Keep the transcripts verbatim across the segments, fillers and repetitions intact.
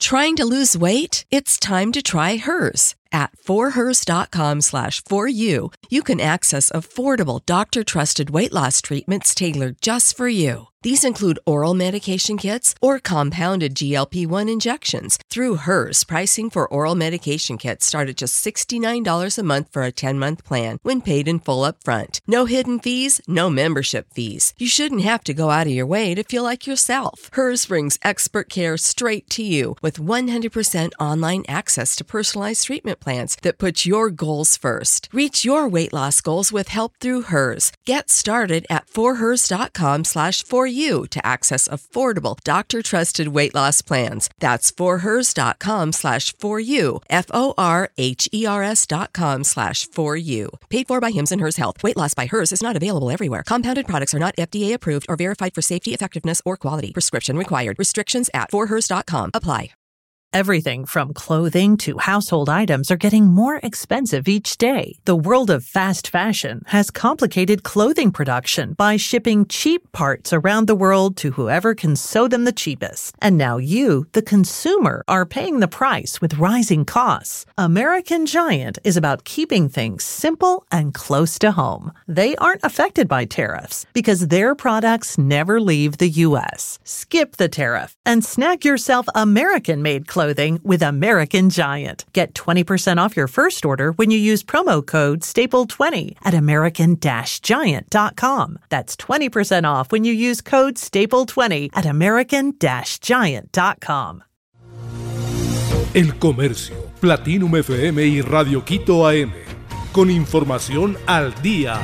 Trying to lose weight? It's time to try Hers. At forhers.com slash for you, you can access affordable, doctor-trusted weight loss treatments tailored just for you. These include oral medication kits or compounded G L P one injections. Through Hers, pricing for oral medication kits start at just sixty-nine dollars a month for a ten-month plan when paid in full upfront. No hidden fees, no membership fees. You shouldn't have to go out of your way to feel like yourself. Hers brings expert care straight to you with one hundred percent online access to personalized treatment plans that put your goals first. Reach your weight loss goals with help through Hers. Get started at forhers.com slash for you to access affordable, doctor-trusted weight loss plans. That's forhers.com slash for you, F-O-R-H-E-R-S dot com slash for you. Paid for by Hims and Hers Health. Weight loss by Hers is not available everywhere. Compounded products are not F D A approved or verified for safety, effectiveness, or quality. Prescription required. Restrictions at forhers dot com apply. Everything from clothing to household items are getting more expensive each day. The world of fast fashion has complicated clothing production by shipping cheap parts around the world to whoever can sew them the cheapest. And now you, the consumer, are paying the price with rising costs. American Giant is about keeping things simple and close to home. They aren't affected by tariffs because their products never leave the U S. Skip the tariff and snag yourself American-made clothing Clothing with American Giant. Get twenty percent off your first order when you use promo code staple twenty at american giant dot com. That's twenty percent off when you use code staple twenty at american giant dot com. El Comercio, Platinum F M y Radio Quito A M. Con información al día.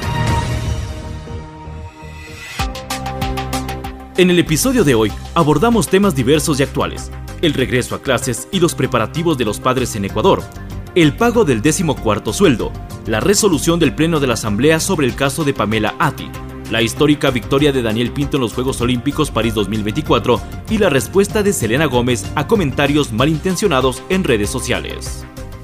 En el episodio de hoy abordamos temas diversos y actuales. El regreso a clases y los preparativos de los padres en Ecuador, el pago del decimocuarto sueldo, la resolución del Pleno de la Asamblea sobre el caso de Pamela Ati, la histórica victoria de Daniel Pinto en los Juegos Olímpicos París dos mil veinticuatro y la respuesta de Selena Gómez a comentarios malintencionados en redes sociales.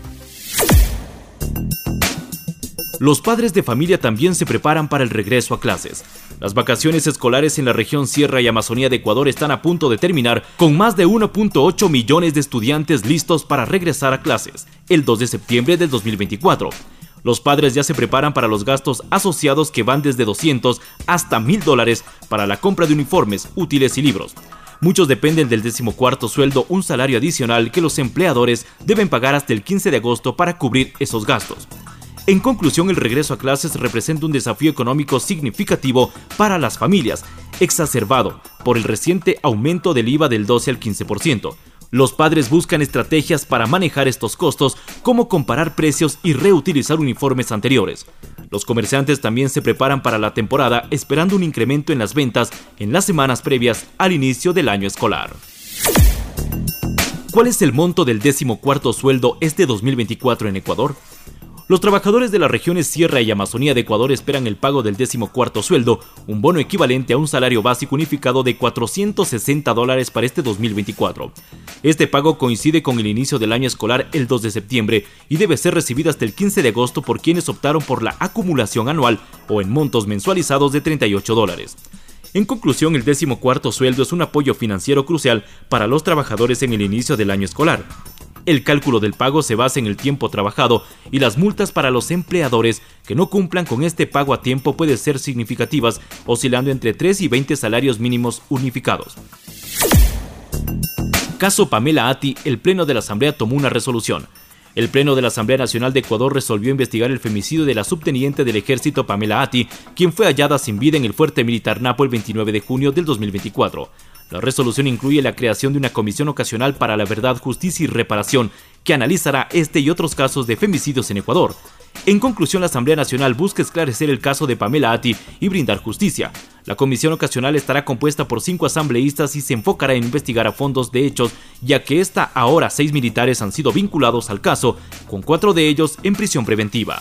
Los padres de familia también se preparan para el regreso a clases. Las vacaciones escolares en la región Sierra y Amazonía de Ecuador están a punto de terminar, con más de uno punto ocho millones de estudiantes listos para regresar a clases el dos de septiembre del dos mil veinticuatro. Los padres ya se preparan para los gastos asociados que van desde doscientos hasta mil dólares para la compra de uniformes, útiles y libros. Muchos dependen del decimocuarto sueldo, un salario adicional que los empleadores deben pagar hasta el quince de agosto para cubrir esos gastos. En conclusión, el regreso a clases representa un desafío económico significativo para las familias, exacerbado por el reciente aumento del I V A del doce al quince por ciento. Los padres buscan estrategias para manejar estos costos, como comparar precios y reutilizar uniformes anteriores. Los comerciantes también se preparan para la temporada, esperando un incremento en las ventas en las semanas previas al inicio del año escolar. ¿Cuál es el monto del decimocuarto sueldo este dos mil veinticuatro en Ecuador? Los trabajadores de las regiones Sierra y Amazonía de Ecuador esperan el pago del decimocuarto sueldo, un bono equivalente a un salario básico unificado de cuatrocientos sesenta dólares para este dos mil veinticuatro. Este pago coincide con el inicio del año escolar el dos de septiembre y debe ser recibido hasta el quince de agosto por quienes optaron por la acumulación anual o en montos mensualizados de treinta y ocho dólares. En conclusión, el decimocuarto sueldo es un apoyo financiero crucial para los trabajadores en el inicio del año escolar. El cálculo del pago se basa en el tiempo trabajado y las multas para los empleadores que no cumplan con este pago a tiempo pueden ser significativas, oscilando entre tres y veinte salarios mínimos unificados. Caso Pamela Ati, el Pleno de la Asamblea tomó una resolución. El Pleno de la Asamblea Nacional de Ecuador resolvió investigar el femicidio de la subteniente del Ejército Pamela Ati, quien fue hallada sin vida en el fuerte militar Napo el veintinueve de junio del dos mil veinticuatro. La resolución incluye la creación de una comisión ocasional para la verdad, justicia y reparación que analizará este y otros casos de femicidios en Ecuador. En conclusión, la Asamblea Nacional busca esclarecer el caso de Pamela Ati y brindar justicia. La comisión ocasional estará compuesta por cinco asambleístas y se enfocará en investigar a fondos de hechos, ya que hasta ahora seis militares han sido vinculados al caso, con cuatro de ellos en prisión preventiva.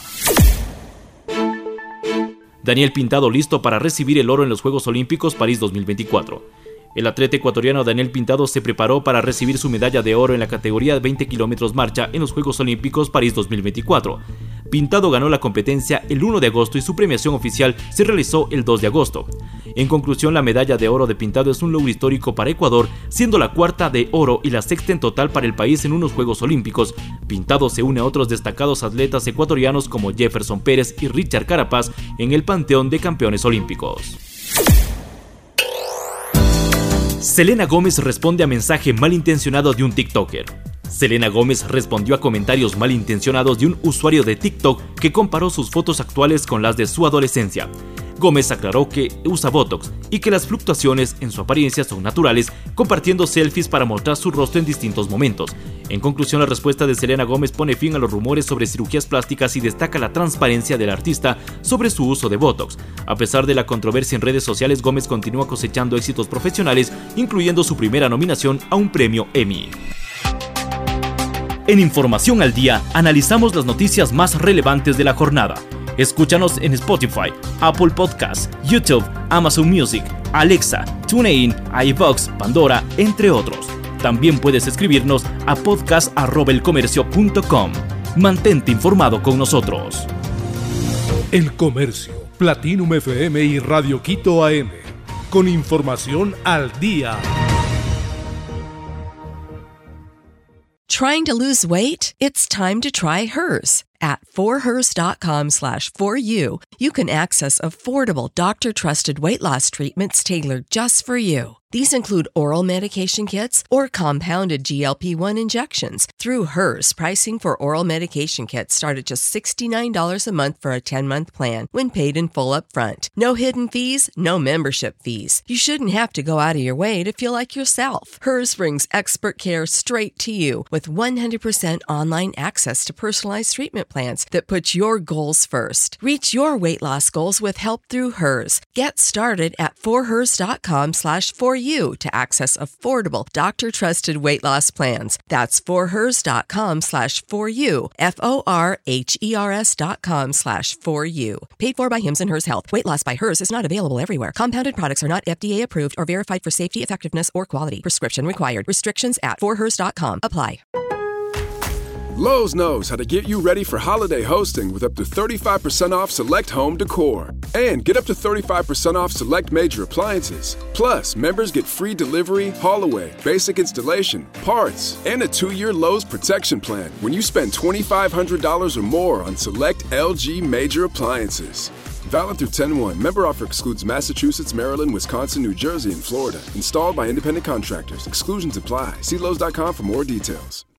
Daniel Pintado listo para recibir el oro en los Juegos Olímpicos París dos mil veinticuatro. El atleta ecuatoriano Daniel Pintado se preparó para recibir su medalla de oro en la categoría de veinte kilómetros marcha en los Juegos Olímpicos París dos mil veinticuatro. Pintado ganó la competencia el uno de agosto y su premiación oficial se realizó el dos de agosto. En conclusión, la medalla de oro de Pintado es un logro histórico para Ecuador, siendo la cuarta de oro y la sexta en total para el país en unos Juegos Olímpicos. Pintado se une a otros destacados atletas ecuatorianos como Jefferson Pérez y Richard Carapaz en el panteón de campeones olímpicos. Selena Gómez responde a mensaje malintencionado de un TikToker. Selena Gómez respondió a comentarios malintencionados de un usuario de TikTok que comparó sus fotos actuales con las de su adolescencia. Gómez aclaró que usa Botox y que las fluctuaciones en su apariencia son naturales, compartiendo selfies para mostrar su rostro en distintos momentos. En conclusión, la respuesta de Selena Gómez pone fin a los rumores sobre cirugías plásticas y destaca la transparencia del artista sobre su uso de Botox. A pesar de la controversia en redes sociales, Gómez continúa cosechando éxitos profesionales, incluyendo su primera nominación a un premio Emmy. En Información al Día, analizamos las noticias más relevantes de la jornada. Escúchanos en Spotify, Apple Podcasts, YouTube, Amazon Music, Alexa, TuneIn, iVoox, Pandora, entre otros. También puedes escribirnos a podcast arroba elcomercio punto com. Mantente informado con nosotros. El Comercio, Platinum F M y Radio Quito A M. Con información al día. Trying to lose weight? It's time to try Hers. At forhers.com slash for you, you can access affordable doctor-trusted weight loss treatments tailored just for you. These include oral medication kits or compounded G L P one injections. Through Hers, pricing for oral medication kits start at just sixty-nine dollars a month for a ten-month plan when paid in full upfront. No hidden fees, no membership fees. You shouldn't have to go out of your way to feel like yourself. Hers brings expert care straight to you with one hundred percent online access to personalized treatment plans that put your goals first. Reach your weight loss goals with help through Hers. Get started at forhers.com slash for you to access affordable doctor-trusted weight loss plans. That's forhers.com slash for you. F-O-R-H-E-R-S dot com slash for you. Paid for by Hims and Hers Health. Weight loss by Hers is not available everywhere. Compounded products are not F D A approved or verified for safety, effectiveness, or quality. Prescription required. Restrictions at forhers dot com apply. Lowe's knows how to get you ready for holiday hosting with up to thirty-five percent off select home decor. And get up to thirty-five percent off select major appliances. Plus, members get free delivery, haul away, basic installation, parts, and a two-year Lowe's protection plan when you spend twenty-five hundred dollars or more on select L G major appliances. Valid through ten one. Member offer excludes Massachusetts, Maryland, Wisconsin, New Jersey, and Florida. Installed by independent contractors. Exclusions apply. See Lowe's dot com for more details.